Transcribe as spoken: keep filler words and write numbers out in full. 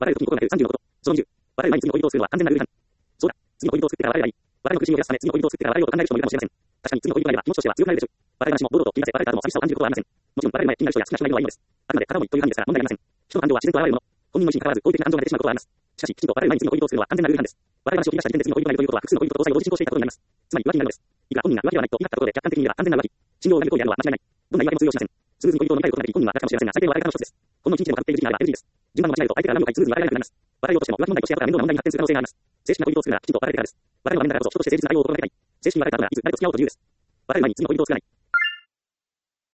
笑う時に心がけるさんじゅうのこと。そのにじゅう。笑う前に次の恋人をするのは完全なルール違反。そうだ。次の恋人を作ってから笑えばいい。笑いの苦しみを減らすため、次の恋人を作ってから笑いようと考える人もいるかもしれません。確かに次の恋人がいれば気持ちとしては強くなれるでしょう。笑い話も堂々と気になせ、笑えた後も寂しさを感じることはありません。もちろん笑える前気になる人や好きな人がいるのはいいのです。あくまで片思いという範囲ですから問題ありません。人の感情は自然と現れるもの。本人の意思に関わらず好意的な感情が出てしまうことはあります。しかし、きちんと笑う前に次の恋人を作るのは完全なルール違反です。笑い話を切り出した時点で次の恋人がいるということは複数の恋人と同時に同時進行していたことになります。つまり浮気になるのです。いくら本人が浮気ではないと言い張ったことで客観的に見れば完全な浮気。信用を裏切る行為であるのは間違いない。どんな言い訳も通用しません。スムーズに恋人を見たいことができ本人は楽かもしれませんが、最低の笑い方の一つです。ほんの一日でもかぶっている時期があれば エヌジー です。順番を間違えると相手から何をかいスムーズに笑えなくなります。笑いようとしても浮気問題として後から面倒な問題に発展する可能性があります。正式な恋人を作るならきちんと笑えてからです。笑うのは面だからこそ人として誠実な対応を心がけたい。正式に笑えた後ならいつ誰と付き合おうというです。笑う前に次の恋人を作らない。